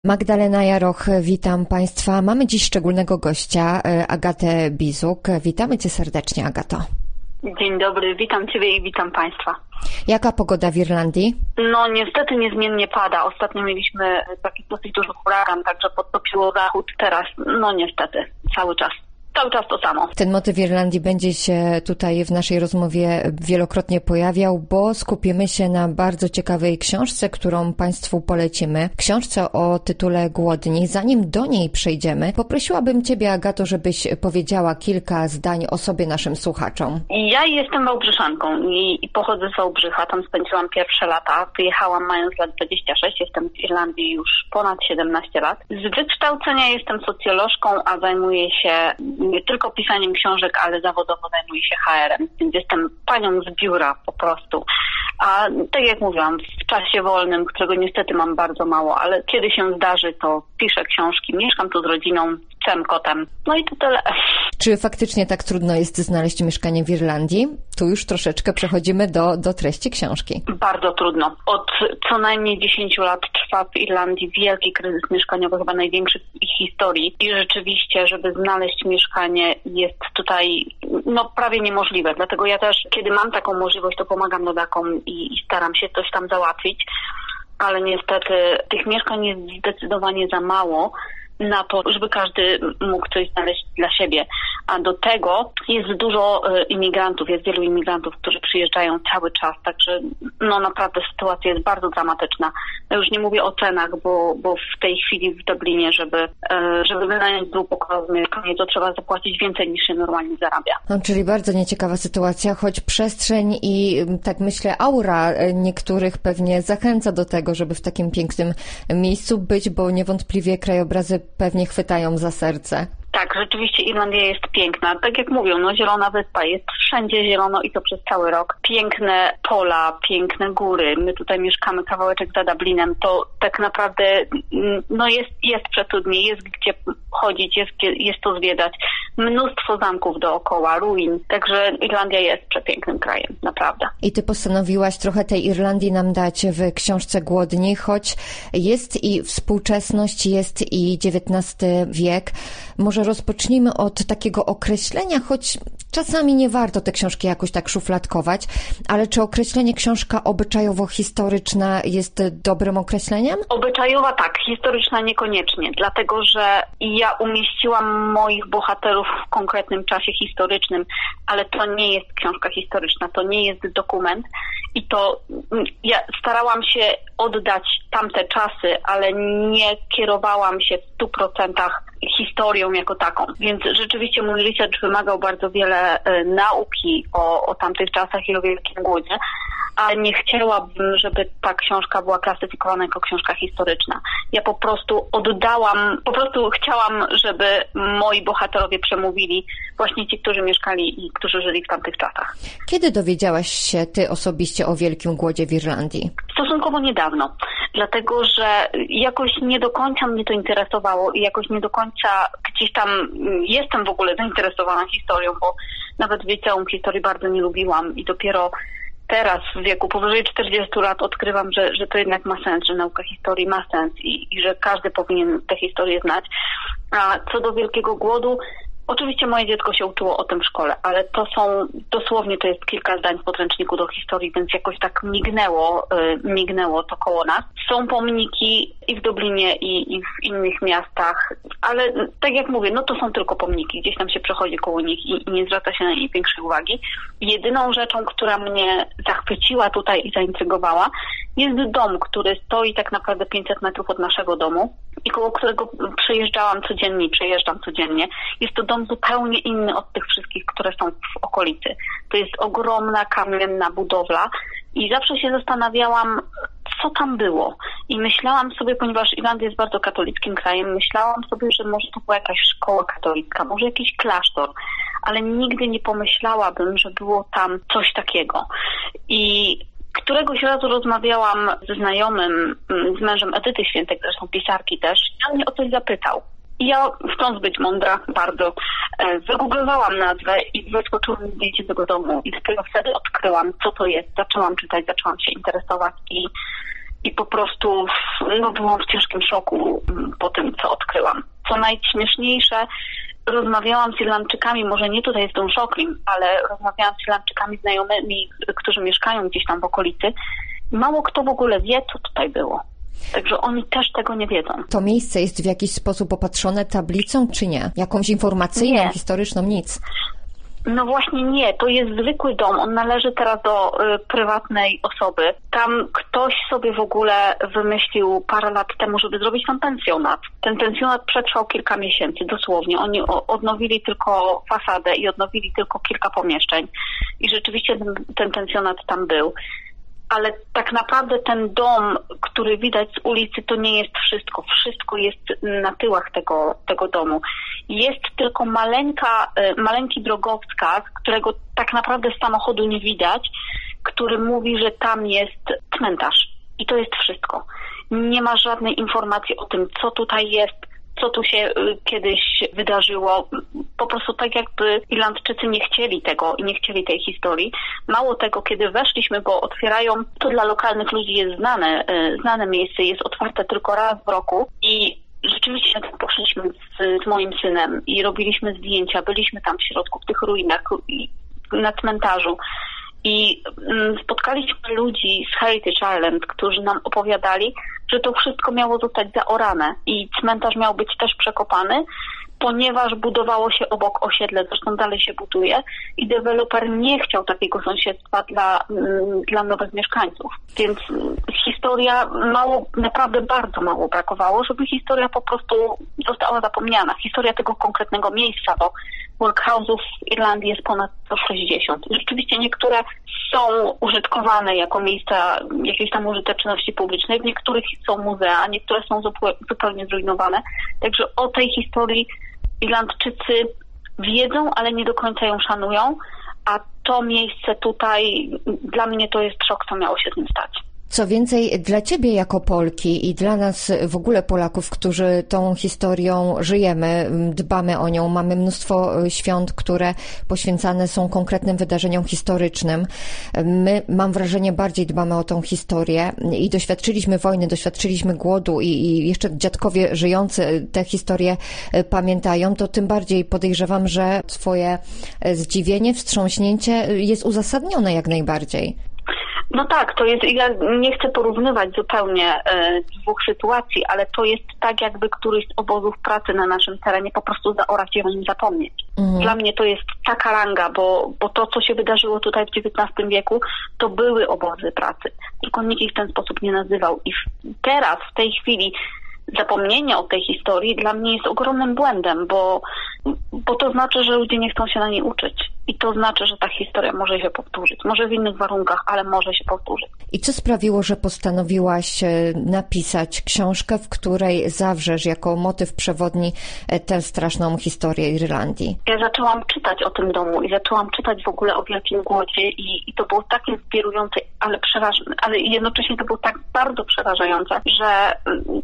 Magdalena Jaroch, witam Państwa. Mamy dziś szczególnego gościa, Agatę Bizuk. Witamy Cię serdecznie, Agato. Dzień dobry, witam Ciebie i witam Państwa. Jaka pogoda w Irlandii? No niestety niezmiennie pada. Ostatnio mieliśmy taki dosyć duży huragan, także podtopiło zachód. Teraz, no niestety, cały czas to samo. Ten motyw Irlandii będzie się tutaj w naszej rozmowie wielokrotnie pojawiał, bo skupimy się na bardzo ciekawej książce, którą Państwu polecimy. Książce o tytule Głodni. Zanim do niej przejdziemy, poprosiłabym Ciebie, Agato, żebyś powiedziała kilka zdań o sobie naszym słuchaczom. Ja jestem Wałbrzyczanką i pochodzę z Wałbrzycha. Tam spędziłam pierwsze lata. Wyjechałam mając lat 26. Jestem w Irlandii już ponad 17 lat. Z wykształcenia jestem socjolożką, a zajmuję się nie tylko pisaniem książek, ale zawodowo zajmuję się HR-em, więc jestem panią z biura po prostu. A tak jak mówiłam, w czasie wolnym, którego niestety mam bardzo mało, ale kiedy się zdarzy, to piszę książki, mieszkam tu z rodziną, psem, kotem, no i to tyle. Czy faktycznie tak trudno jest znaleźć mieszkanie w Irlandii? Tu już troszeczkę przechodzimy do treści książki. Bardzo trudno. Od co najmniej 10 lat trwa w Irlandii wielki kryzys mieszkaniowy, chyba największy w ich historii. I rzeczywiście, żeby znaleźć mieszkanie jest tutaj prawie niemożliwe. Dlatego ja też, kiedy mam taką możliwość, to pomagam rodakom i staram się coś tam załatwić. Ale niestety tych mieszkań jest zdecydowanie za mało na to, żeby każdy mógł coś znaleźć dla siebie. A do tego jest dużo imigrantów, jest wielu imigrantów, którzy przyjeżdżają cały czas, także naprawdę sytuacja jest bardzo dramatyczna. Ja już nie mówię o cenach, bo w tej chwili w Dublinie, żeby wynająć dwupokojowe mieszkanie, to trzeba zapłacić więcej niż się normalnie zarabia. Czyli bardzo nieciekawa sytuacja, choć przestrzeń i tak myślę aura niektórych pewnie zachęca do tego, żeby w takim pięknym miejscu być, bo niewątpliwie krajobrazy pewnie chwytają za serce. Tak, rzeczywiście Irlandia jest piękna. Tak jak mówią, zielona wyspa, jest wszędzie zielono i to przez cały rok. Piękne pola, piękne góry. My tutaj mieszkamy kawałeczek za Dublinem. To tak naprawdę jest przecudnie, jest gdzie chodzić, jest to zwiedzać. Mnóstwo zamków dookoła, ruin. Także Irlandia jest przepięknym krajem, naprawdę. I Ty postanowiłaś trochę tej Irlandii nam dać w książce Głodni, choć jest i współczesność, jest i XIX wiek. Może rozpocznijmy od takiego określenia, choć czasami nie warto te książki jakoś tak szufladkować, ale czy określenie książka obyczajowo-historyczna jest dobrym określeniem? Obyczajowa tak, historyczna niekoniecznie, dlatego że ja umieściłam moich bohaterów w konkretnym czasie historycznym, ale to nie jest książka historyczna, to nie jest dokument i to ja starałam się oddać tamte czasy, ale nie kierowałam się w 100% historią jako taką. Więc rzeczywiście mój research wymagał bardzo wiele nauki o tamtych czasach i o Wielkim Głodzie, ale nie chciałabym, żeby ta książka była klasyfikowana jako książka historyczna. Ja po prostu chciałam, żeby moi bohaterowie przemówili, właśnie ci, którzy mieszkali i którzy żyli w tamtych czasach. Kiedy dowiedziałaś się Ty osobiście o Wielkim Głodzie w Irlandii? Stosunkowo niedawno, dlatego że jakoś nie do końca mnie to interesowało i jakoś nie do końca gdzieś tam jestem w ogóle zainteresowana historią, bo nawet w liceum historii bardzo nie lubiłam i dopiero teraz w wieku powyżej 40 lat odkrywam, że to jednak ma sens, że nauka historii ma sens i że każdy powinien tę historię znać. A co do Wielkiego Głodu, oczywiście moje dziecko się uczyło o tym w szkole, ale dosłownie to jest kilka zdań w podręczniku do historii, więc jakoś tak mignęło to koło nas. Są pomniki i w Dublinie, i w innych miastach, ale tak jak mówię, to są tylko pomniki, gdzieś tam się przechodzi koło nich i nie zwraca się na nie większej uwagi. Jedyną rzeczą, która mnie zachwyciła tutaj i zaintrygowała, jest dom, który stoi tak naprawdę 500 metrów od naszego domu i koło którego przejeżdżam codziennie. Jest to dom zupełnie inny od tych wszystkich, które są w okolicy. To jest ogromna kamienna budowla i zawsze się zastanawiałam, co tam było. I myślałam sobie, ponieważ Irlandia jest bardzo katolickim krajem, myślałam sobie, że może to była jakaś szkoła katolicka, może jakiś klasztor, ale nigdy nie pomyślałabym, że było tam coś takiego. I któregoś razu rozmawiałam ze znajomym, z mężem Edyty Świętek, zresztą pisarki też, i on mnie o coś zapytał. I ja, chcąc być mądra bardzo, wygooglowałam nazwę i wyskoczyło mi zdjęcie tego domu. I dopiero wtedy odkryłam, co to jest. Zaczęłam czytać, zaczęłam się interesować i po prostu byłam w ciężkim szoku po tym, co odkryłam. Co najśmieszniejsze, rozmawiałam z Irlandczykami, może nie tutaj z Downshockley, ale rozmawiałam z Irlandczykami znajomymi, którzy mieszkają gdzieś tam w okolicy. Mało kto w ogóle wie, co tutaj było. Także oni też tego nie wiedzą. To miejsce jest w jakiś sposób opatrzone tablicą, czy nie? Jakąś informacyjną, historyczną? Nic. No właśnie nie, to jest zwykły dom, on należy teraz do prywatnej osoby. Tam ktoś sobie w ogóle wymyślił parę lat temu, żeby zrobić tam pensjonat. Ten pensjonat przetrwał kilka miesięcy, dosłownie. Oni odnowili tylko fasadę i odnowili tylko kilka pomieszczeń. I rzeczywiście ten pensjonat tam był. Ale tak naprawdę ten dom, który widać z ulicy, to nie jest wszystko. Wszystko jest na tyłach tego domu. Jest tylko maleńki drogowskaz, którego tak naprawdę z samochodu nie widać, który mówi, że tam jest cmentarz. I to jest wszystko. Nie ma żadnej informacji o tym, co tutaj jest, co tu się kiedyś wydarzyło. Po prostu tak jakby Irlandczycy nie chcieli tego i nie chcieli tej historii. Mało tego, kiedy weszliśmy, bo otwierają, to dla lokalnych ludzi jest znane miejsce, jest otwarte tylko raz w roku i rzeczywiście tam poszliśmy z moim synem i robiliśmy zdjęcia, byliśmy tam w środku, w tych ruinach, na cmentarzu. I spotkaliśmy ludzi z Heritage Ireland, którzy nam opowiadali, że to wszystko miało zostać zaorane i cmentarz miał być też przekopany, ponieważ budowało się obok osiedle, zresztą dalej się buduje i deweloper nie chciał takiego sąsiedztwa dla nowych mieszkańców. Więc historia naprawdę bardzo mało brakowało, żeby historia po prostu została zapomniana. Historia tego konkretnego miejsca, bo workhouse'ów w Irlandii jest ponad 160. Rzeczywiście niektóre są użytkowane jako miejsca jakiejś tam użyteczności publicznej, w niektórych są muzea, niektóre są zupełnie zrujnowane. Także o tej historii Irlandczycy wiedzą, ale nie do końca ją szanują, a to miejsce tutaj, dla mnie to jest szok, co miało się z nim stać. Co więcej, dla Ciebie jako Polki i dla nas w ogóle Polaków, którzy tą historią żyjemy, dbamy o nią, mamy mnóstwo świąt, które poświęcane są konkretnym wydarzeniom historycznym. My, mam wrażenie, bardziej dbamy o tą historię i doświadczyliśmy wojny, doświadczyliśmy głodu i jeszcze dziadkowie żyjący te historie pamiętają, to tym bardziej podejrzewam, że Twoje zdziwienie, wstrząśnięcie jest uzasadnione jak najbardziej. No tak, to jest, ja nie chcę porównywać zupełnie dwóch sytuacji, ale to jest tak, jakby któryś z obozów pracy na naszym terenie po prostu zaorać i o nim zapomnieć. Dla mnie to jest taka ranga, bo to, co się wydarzyło tutaj w XIX wieku, to były obozy pracy, tylko nikt ich w ten sposób nie nazywał. I teraz, w tej chwili, zapomnienie o tej historii dla mnie jest ogromnym błędem, bo to znaczy, że ludzie nie chcą się na niej uczyć. I to znaczy, że ta historia może się powtórzyć. Może w innych warunkach, ale może się powtórzyć. I co sprawiło, że postanowiłaś napisać książkę, w której zawrzesz jako motyw przewodni tę straszną historię Irlandii? Ja zaczęłam czytać o tym domu i zaczęłam czytać w ogóle o Wielkim Głodzie i to było tak inspirujące, ale jednocześnie to było tak bardzo przerażające, że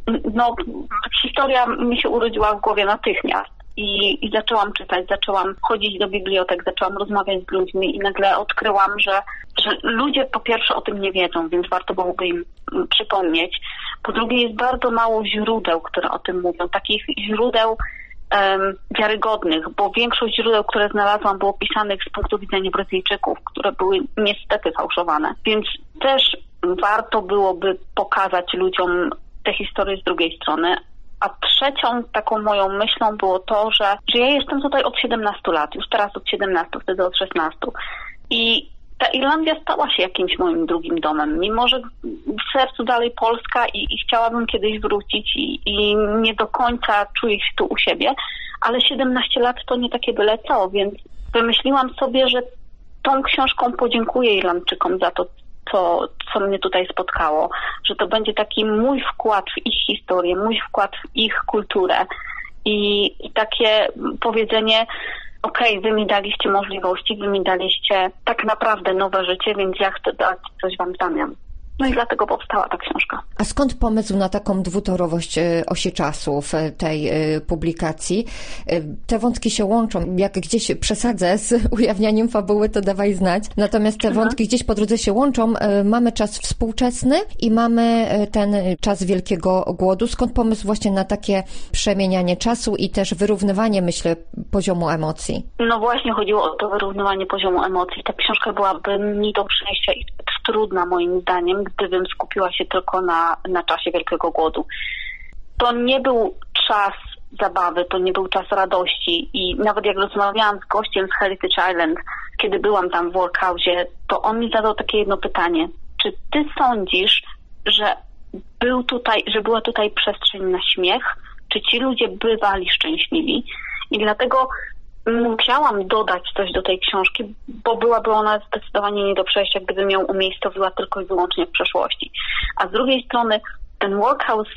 historia mi się urodziła w głowie natychmiast. I zaczęłam czytać, zaczęłam chodzić do bibliotek, zaczęłam rozmawiać z ludźmi i nagle odkryłam, że ludzie po pierwsze o tym nie wiedzą, więc warto byłoby im przypomnieć. Po drugie jest bardzo mało źródeł, które o tym mówią, takich źródeł wiarygodnych, bo większość źródeł, które znalazłam, było pisanych z punktu widzenia Brytyjczyków, które były niestety fałszowane. Więc też warto byłoby pokazać ludziom tę historię z drugiej strony. A trzecią taką moją myślą było to, że ja jestem tutaj od 17 lat, już teraz od 17, wtedy od 16. I ta Irlandia stała się jakimś moim drugim domem, mimo że w sercu dalej Polska i chciałabym kiedyś wrócić i nie do końca czuję się tu u siebie, ale 17 lat to nie takie byle co, więc wymyśliłam sobie, że tą książką podziękuję Irlandczykom za to, co mnie tutaj spotkało, że to będzie taki mój wkład w ich historię, mój wkład w ich kulturę i takie powiedzenie, okej, wy mi daliście możliwości, wy mi daliście tak naprawdę nowe życie, więc ja chcę dać coś wam w zamian. No i dlatego powstała ta książka. A skąd pomysł na taką dwutorowość osi czasu w tej publikacji? Te wątki się łączą. Jak gdzieś przesadzę z ujawnianiem fabuły, to dawaj znać. Natomiast te wątki gdzieś po drodze się łączą. Mamy czas współczesny i mamy ten czas wielkiego głodu. Skąd pomysł właśnie na takie przemienianie czasu i też wyrównywanie, myślę, poziomu emocji? No właśnie chodziło o to wyrównywanie poziomu emocji. Ta książka byłaby nie do przejścia i trudna moim zdaniem, gdybym skupiła się tylko na czasie wielkiego głodu. To nie był czas zabawy, to nie był czas radości i nawet jak rozmawiałam z gościem z Heritage Island, kiedy byłam tam w workhouse'ie, to on mi zadał takie jedno pytanie. Czy ty sądzisz, że była tutaj przestrzeń na śmiech? Czy ci ludzie bywali szczęśliwi? I dlatego musiałam dodać coś do tej książki, bo byłaby ona zdecydowanie nie do przejścia, gdybym ją umiejscowiła tylko i wyłącznie w przeszłości. A z drugiej strony ten workhouse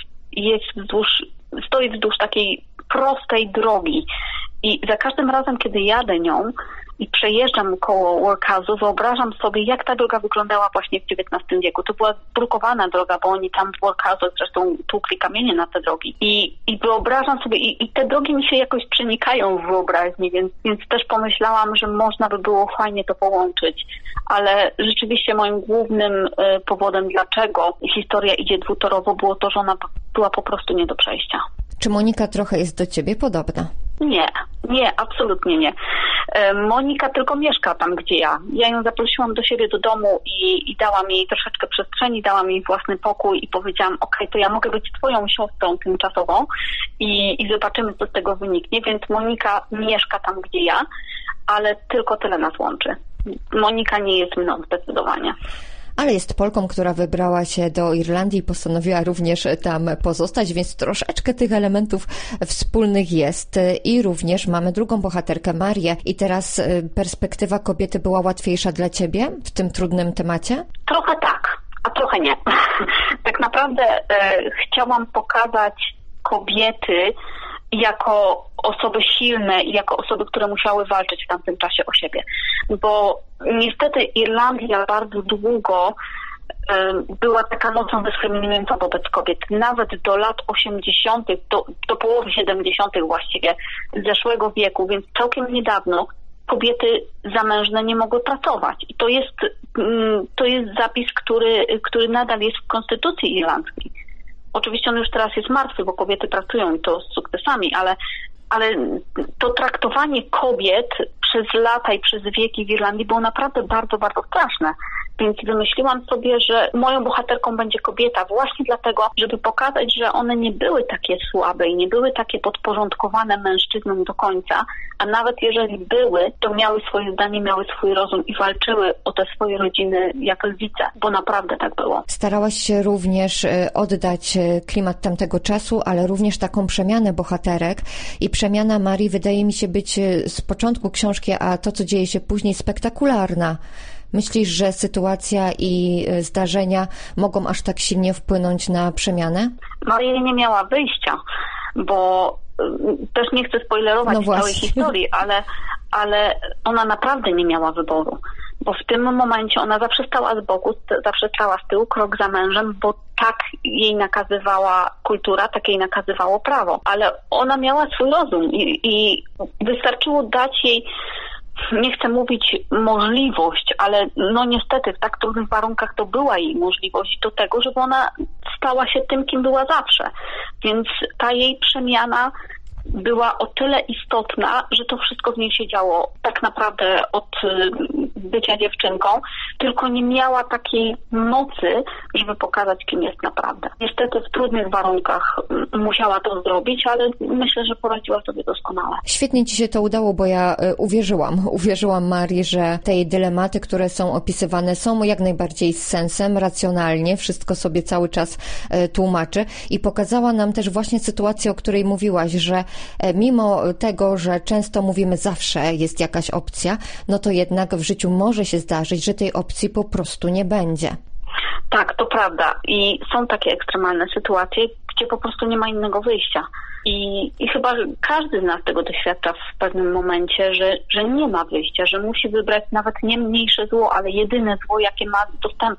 stoi wzdłuż takiej prostej drogi i za każdym razem, kiedy jadę nią i przejeżdżam koło workhouse'u, wyobrażam sobie, jak ta droga wyglądała właśnie w XIX wieku. To była brukowana droga, bo oni tam w workhouse'u zresztą tłukli kamienie na te drogi. I wyobrażam sobie, i te drogi mi się jakoś przenikają w wyobraźni, więc też pomyślałam, że można by było fajnie to połączyć. Ale rzeczywiście moim głównym powodem, dlaczego historia idzie dwutorowo, było to, że ona była po prostu nie do przejścia. Czy Monika trochę jest do ciebie podobna? Nie, absolutnie nie. Monika tylko mieszka tam, gdzie ja. Ja ją zaprosiłam do siebie do domu i dałam jej troszeczkę przestrzeni, dałam jej własny pokój i powiedziałam, okej, to ja mogę być twoją siostrą tymczasową i zobaczymy, co z tego wyniknie. Więc Monika mieszka tam, gdzie ja, ale tylko tyle nas łączy. Monika nie jest mną zdecydowanie. Ale jest Polką, która wybrała się do Irlandii i postanowiła również tam pozostać, więc troszeczkę tych elementów wspólnych jest. I również mamy drugą bohaterkę, Marię. I teraz perspektywa kobiety była łatwiejsza dla ciebie w tym trudnym temacie? Trochę tak, a trochę nie. Tak naprawdę chciałam pokazać kobiety jako osoby silne i jako osoby, które musiały walczyć w tamtym czasie o siebie. Bo niestety Irlandia bardzo długo była taka mocno dyskryminująca wobec kobiet. Nawet do lat 80., do połowy 70. właściwie zeszłego wieku, więc całkiem niedawno kobiety zamężne nie mogły pracować. I to jest zapis, który nadal jest w konstytucji irlandzkiej. Oczywiście on już teraz jest martwy, bo kobiety pracują i to z sukcesami, ale to traktowanie kobiet przez lata i przez wieki w Irlandii było naprawdę bardzo, bardzo straszne. Więc wymyśliłam sobie, że moją bohaterką będzie kobieta właśnie dlatego, żeby pokazać, że one nie były takie słabe i nie były takie podporządkowane mężczyznom do końca, a nawet jeżeli były, to miały swoje zdanie, miały swój rozum i walczyły o te swoje rodziny jak lwice, bo naprawdę tak było. Starałaś się również oddać klimat tamtego czasu, ale również taką przemianę bohaterek i przemiana Marii wydaje mi się być z początku książki, a to, co dzieje się później, spektakularna. Myślisz, że sytuacja i zdarzenia mogą aż tak silnie wpłynąć na przemianę? Maria nie miała wyjścia, bo też nie chcę spoilerować całej historii, ale ona naprawdę nie miała wyboru. Bo w tym momencie ona zawsze stała z boku, zawsze stała z tyłu, krok za mężem, bo tak jej nakazywała kultura, tak jej nakazywało prawo. Ale ona miała swój rozum i wystarczyło dać jej, nie chcę mówić możliwość, ale no niestety w tak trudnych warunkach to była jej możliwość do tego, żeby ona stała się tym, kim była zawsze. Więc ta jej przemiana była o tyle istotna, że to wszystko w niej się działo tak naprawdę od bycia dziewczynką, tylko nie miała takiej mocy, żeby pokazać, kim jest naprawdę. Niestety w trudnych warunkach musiała to zrobić, ale myślę, że poradziła sobie doskonale. Świetnie ci się to udało, bo ja uwierzyłam Marii, że te jej dylematy, które są opisywane, są jak najbardziej z sensem, racjonalnie, wszystko sobie cały czas tłumaczy i pokazała nam też właśnie sytuację, o której mówiłaś, że mimo tego, że często mówimy zawsze jest jakaś opcja, no to jednak w życiu może się zdarzyć, że tej opcji po prostu nie będzie. Tak, to prawda. I są takie ekstremalne sytuacje, gdzie po prostu nie ma innego wyjścia. I chyba każdy z nas tego doświadcza w pewnym momencie, że nie ma wyjścia, że musi wybrać nawet nie mniejsze zło, ale jedyne zło, jakie ma dostępne.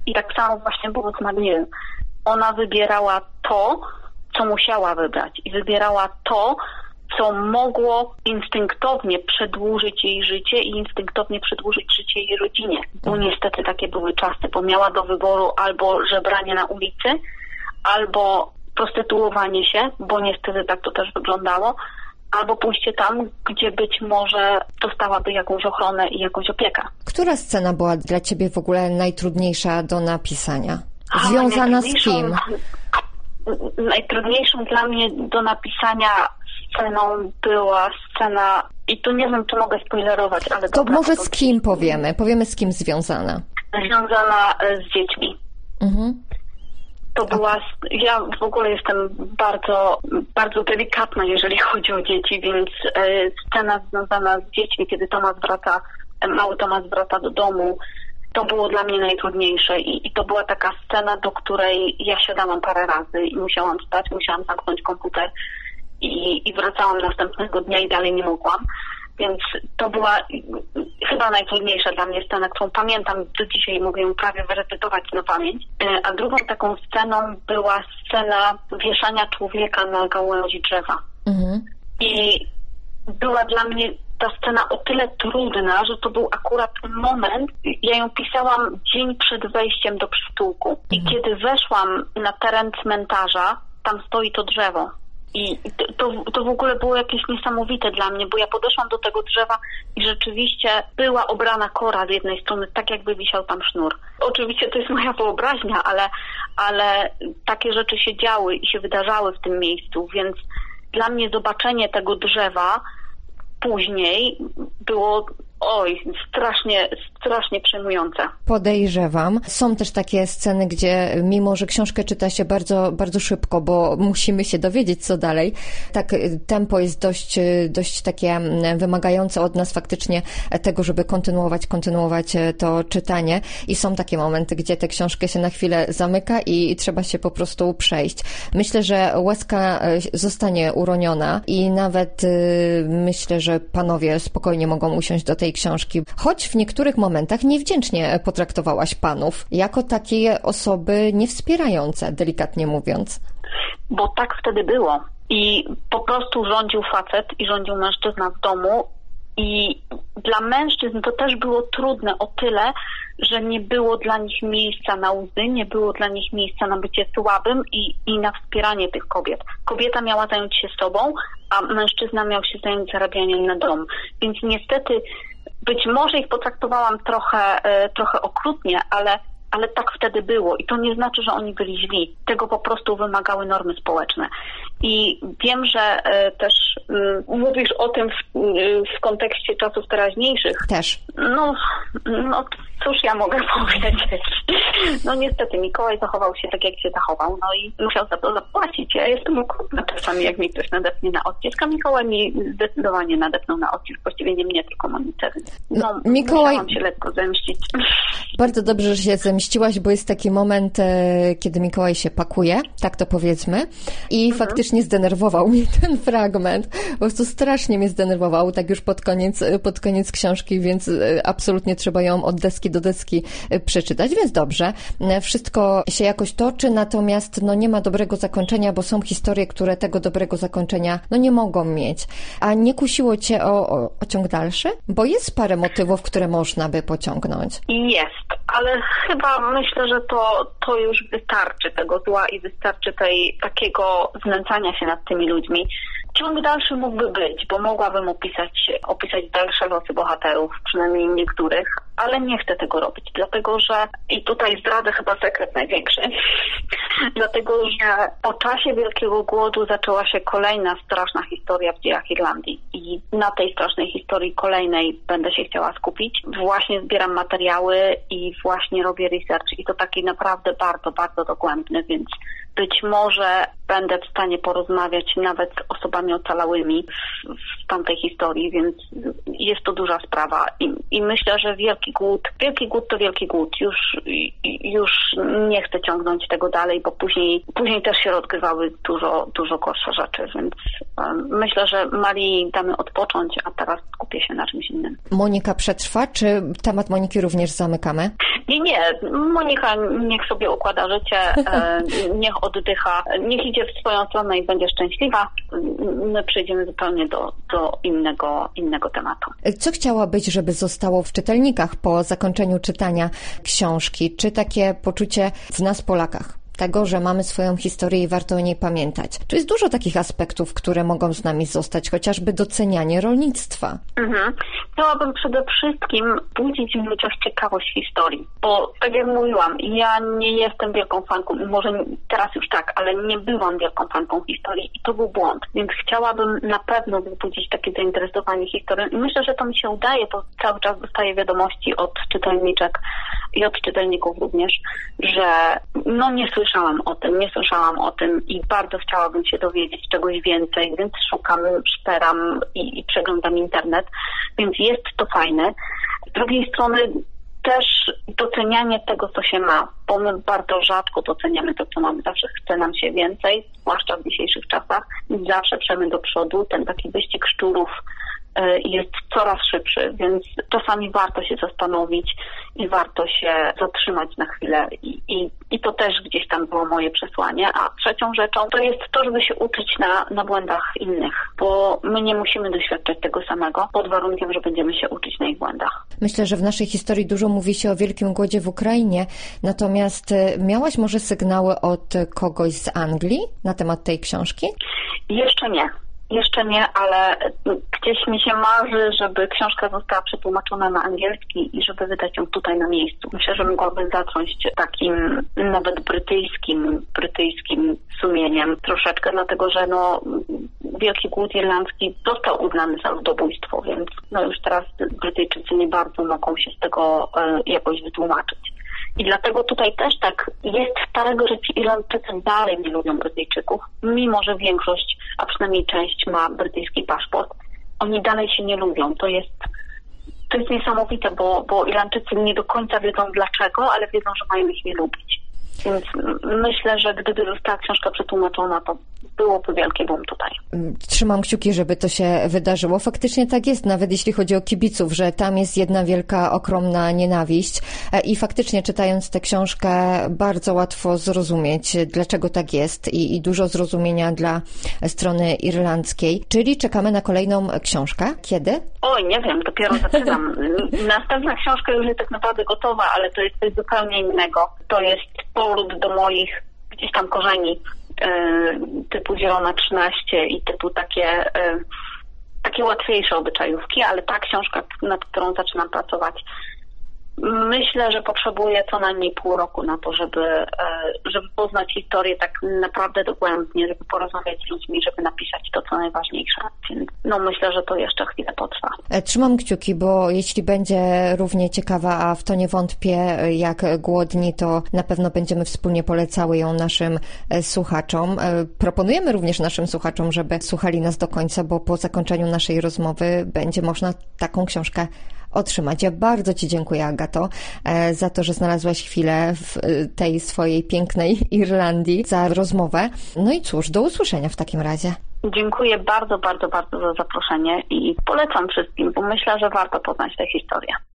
I tak samo właśnie było z Magniel. Ona wybierała to, co musiała wybrać i wybierała to, co mogło instynktownie przedłużyć jej życie i instynktownie przedłużyć życie jej rodzinie. Bo niestety takie były czasy, bo miała do wyboru albo żebranie na ulicy, albo prostytuowanie się, bo niestety tak to też wyglądało, albo pójście tam, gdzie być może dostałaby jakąś ochronę i jakąś opiekę. Która scena była dla ciebie w ogóle najtrudniejsza do napisania? Związana z kim? Najtrudniejszą dla mnie do napisania sceną była scena, i tu nie wiem, czy mogę spoilerować, ale... To może z kim powiemy? Powiemy, z kim związana. Związana z dziećmi. Mhm. To była... Ja w ogóle jestem bardzo, bardzo delikatna, jeżeli chodzi o dzieci, więc scena związana z dziećmi, kiedy mały Tomasz wraca do domu, to było dla mnie najtrudniejsze i to była taka scena, do której ja siadałam parę razy i musiałam wstać, musiałam zamknąć komputer i wracałam następnego dnia i dalej nie mogłam. Więc to była chyba najtrudniejsza dla mnie scena, którą pamiętam do dzisiaj, mogę ją prawie wyrecytować na pamięć. A drugą taką sceną była scena wieszania człowieka na gałęzi drzewa. Mhm. I była dla mnie ta scena o tyle trudna, że to był akurat moment, ja ją pisałam dzień przed wejściem do przytułku. I kiedy weszłam na teren cmentarza, tam stoi to drzewo. I to w ogóle było jakieś niesamowite dla mnie, bo ja podeszłam do tego drzewa i rzeczywiście była obrana kora z jednej strony, tak jakby wisiał tam sznur. Oczywiście to jest moja wyobraźnia, ale takie rzeczy się działy i się wydarzały w tym miejscu, więc dla mnie zobaczenie tego drzewa później było strasznie przejmujące. Podejrzewam. Są też takie sceny, gdzie mimo, że książkę czyta się bardzo, bardzo szybko, bo musimy się dowiedzieć, co dalej, tak tempo jest dość takie wymagające od nas faktycznie tego, żeby kontynuować to czytanie i są takie momenty, gdzie tę książkę się na chwilę zamyka i trzeba się po prostu przejść. Myślę, że łezka zostanie uroniona i nawet myślę, że panowie spokojnie mogą usiąść do tej książki, choć w niektórych momentach niewdzięcznie potraktowałaś panów jako takie osoby niewspierające, delikatnie mówiąc. Bo tak wtedy było. I po prostu rządził facet i rządził mężczyzna w domu i dla mężczyzn to też było trudne o tyle, że nie było dla nich miejsca na łzy, nie było dla nich miejsca na bycie słabym i na wspieranie tych kobiet. Kobieta miała zająć się sobą, a mężczyzna miał się zająć zarabianiem na dom. Więc niestety być może ich potraktowałam trochę okrutnie, ale tak wtedy było. I to nie znaczy, że oni byli źli. Tego po prostu wymagały normy społeczne. I wiem, że też mówisz o tym w kontekście czasów teraźniejszych. Też. No cóż ja mogę powiedzieć. No niestety Mikołaj zachował się tak, jak się zachował. No i musiał za to zapłacić. Ja jestem okrutna czasami, jak mi ktoś nadepnie na odcisk, a Mikołaj mi zdecydowanie nadepnął na odcisk. Właściwie nie mnie, tylko Monice. No, musiałam się lekko zemścić. Bardzo dobrze, że się zemściłaś, bo jest taki moment, kiedy Mikołaj się pakuje, tak to powiedzmy, i faktycznie zdenerwował mnie ten fragment. Po prostu strasznie mnie zdenerwował, tak już pod koniec książki, więc absolutnie trzeba ją od deski do deski przeczytać, więc dobrze. Wszystko się jakoś toczy, natomiast nie ma dobrego zakończenia, bo są historie, które tego dobrego zakończenia nie mogą mieć. A nie kusiło cię o ciąg dalszy? Bo jest parę motywów, które można by pociągnąć. Jest, ale chyba myślę, że to już wystarczy tego zła i wystarczy takiego znęcania się nad tymi ludźmi. Ciąg dalszy mógłby być, bo mogłabym opisać dalsze losy bohaterów, przynajmniej niektórych, ale nie chcę tego robić, dlatego że, i tutaj zdradzę chyba sekret największy, dlatego że po czasie Wielkiego Głodu zaczęła się kolejna straszna historia w dziejach Irlandii i na tej strasznej historii kolejnej będę się chciała skupić. Właśnie zbieram materiały i właśnie robię research i to taki naprawdę bardzo, bardzo dogłębny, więc być może będę w stanie porozmawiać nawet z osobami ocalałymi w tamtej historii, więc jest to duża sprawa i myślę, że wielki głód to wielki głód. Już nie chcę ciągnąć tego dalej, bo później też się rozgrywały dużo gorsze rzeczy, więc myślę, że Marii damy odpocząć, a teraz skupię się na czymś innym. Monika przetrwa, czy temat Moniki również zamykamy? Nie. Monika niech sobie układa życie, niech oddycha, niech idzie w swoją stronę i będzie szczęśliwa. My przejdziemy zupełnie do innego tematu. Co chciałabyś, żeby zostało w czytelnikach po zakończeniu czytania książki? Czy takie poczucie w nas, Polakach, tego, że mamy swoją historię i warto o niej pamiętać? Czy jest dużo takich aspektów, które mogą z nami zostać, chociażby docenianie rolnictwa? Chciałabym przede wszystkim budzić w ludziach ciekawość historii, bo tak jak mówiłam, ja nie jestem wielką fanką, może teraz już tak, ale nie byłam wielką fanką historii i to był błąd, więc chciałabym na pewno wzbudzić takie zainteresowanie historią i myślę, że to mi się udaje, bo cały czas dostaję wiadomości od czytelniczek i od czytelników również, że nie słyszałam o tym i bardzo chciałabym się dowiedzieć czegoś więcej, więc szukam, szperam i przeglądam internet, więc jest to fajne. Z drugiej strony też docenianie tego, co się ma, bo my bardzo rzadko doceniamy to, co mamy, zawsze chce nam się więcej, zwłaszcza w dzisiejszych czasach, zawsze przemy do przodu, ten taki wyścig szczurów jest coraz szybszy, więc czasami warto się zastanowić i warto się zatrzymać na chwilę i to też gdzieś tam było moje przesłanie. A trzecią rzeczą to jest to, żeby się uczyć na błędach innych, bo my nie musimy doświadczać tego samego pod warunkiem, że będziemy się uczyć na ich błędach. Myślę, że w naszej historii dużo mówi się o wielkim głodzie w Ukrainie, natomiast miałaś może sygnały od kogoś z Anglii na temat tej książki? Jeszcze nie, ale gdzieś mi się marzy, żeby książka została przetłumaczona na angielski i żeby wydać ją tutaj na miejscu. Myślę, że mogłabym zacząć takim nawet brytyjskim sumieniem troszeczkę, dlatego że Wielki Głód Irlandzki został uznany za ludobójstwo, więc już teraz Brytyjczycy nie bardzo mogą się z tego jakoś wytłumaczyć. I dlatego tutaj też tak jest starego, że ci Irlandczycy dalej nie lubią Brytyjczyków, mimo że większość, a przynajmniej część ma brytyjski paszport. Oni dalej się nie lubią. To jest niesamowite, bo Irlandczycy nie do końca wiedzą dlaczego, ale wiedzą, że mają ich nie lubić. Więc myślę, że gdyby została książka przetłumaczona, to byłoby wielki boom tutaj. Trzymam kciuki, żeby to się wydarzyło. Faktycznie tak jest, nawet jeśli chodzi o kibiców, że tam jest jedna wielka, ogromna nienawiść i faktycznie czytając tę książkę bardzo łatwo zrozumieć, dlaczego tak jest i dużo zrozumienia dla strony irlandzkiej. Czyli czekamy na kolejną książkę. Kiedy? Oj, nie wiem, dopiero zaczynam. Następna książka już jest tak naprawdę gotowa, ale to jest coś zupełnie innego. To jest powrót do moich gdzieś tam korzeni, typu Zielona 13 i typu takie łatwiejsze obyczajówki, ale ta książka, nad którą zaczynam pracować, myślę, że potrzebuję co najmniej pół roku na to, żeby poznać historię tak naprawdę dogłębnie, żeby porozmawiać z ludźmi, żeby napisać to, co najważniejsze. Więc myślę, że to jeszcze chwilę potrwa. Trzymam kciuki, bo jeśli będzie równie ciekawa, a w to nie wątpię, jak Głodni, to na pewno będziemy wspólnie polecały ją naszym słuchaczom. Proponujemy również naszym słuchaczom, żeby słuchali nas do końca, bo po zakończeniu naszej rozmowy będzie można taką książkę otrzymać. Ja bardzo Ci dziękuję, Agato, za to, że znalazłaś chwilę w tej swojej pięknej Irlandii, za rozmowę. No i cóż, do usłyszenia w takim razie. Dziękuję bardzo, bardzo, bardzo za zaproszenie i polecam wszystkim, bo myślę, że warto poznać tę historię.